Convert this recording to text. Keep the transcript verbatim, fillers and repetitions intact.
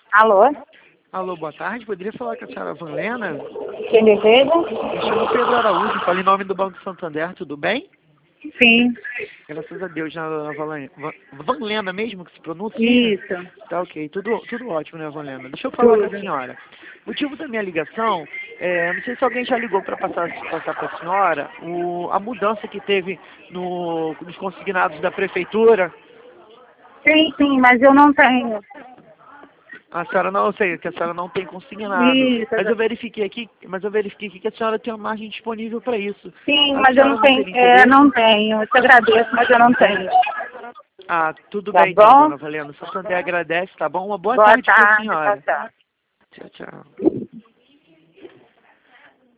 Alô? Alô, boa tarde. Poderia falar com a senhora Vanlena? Quem deseja? Me chamo Pedro Araújo, falo em nome do Banco Santander, tudo bem? Sim. Graças a Deus, na dona Vanlena. Vanlena mesmo que se pronuncia? Isso. Tá ok, tudo, tudo ótimo, né, Vanlena? Deixa eu falar Tudo. com a senhora. O motivo da minha ligação, é, não sei se alguém já ligou para passar, passar para a senhora, o, a mudança que teve no, nos consignados da prefeitura. Sim, sim, mas eu não tenho. A senhora não, eu sei que a senhora não tem consignado, Isso. mas eu verifiquei aqui, mas eu verifiquei aqui que a senhora tem uma margem disponível para isso. Sim, A mas eu senhora não tenho. teria É, interesse? não tenho. Eu te agradeço, mas eu não tenho. Ah, tudo Tá bem então, bom? dona Valena. O Santander agradece, tá bom? Uma boa Boa tarde para a tarde, tchau, senhora. tchau. Tchau, tchau.